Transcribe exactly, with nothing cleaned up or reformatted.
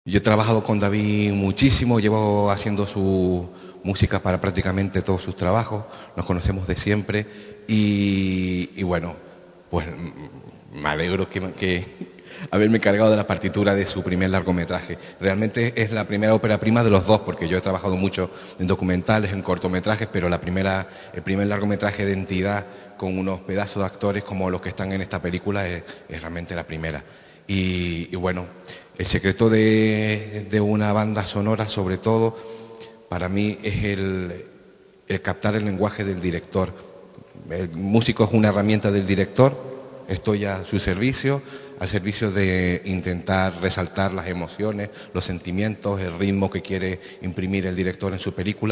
Yo he trabajado con David muchísimo, llevo haciendo su música para prácticamente todos sus trabajos, nos conocemos de siempre y, y bueno, pues me alegro que, que haberme cargado de la partitura de su primer largometraje. Realmente es la primera ópera prima de los dos, porque yo he trabajado mucho en documentales, en cortometrajes, pero la primera, el primer largometraje de entidad con unos pedazos de actores como los que están en esta película es, es realmente la primera. Y, y bueno, el secreto de, de una banda sonora, sobre todo, para mí es el, el captar el lenguaje del director. El músico es una herramienta del director, estoy a su servicio, al servicio de intentar resaltar las emociones, los sentimientos, el ritmo que quiere imprimir el director en su película.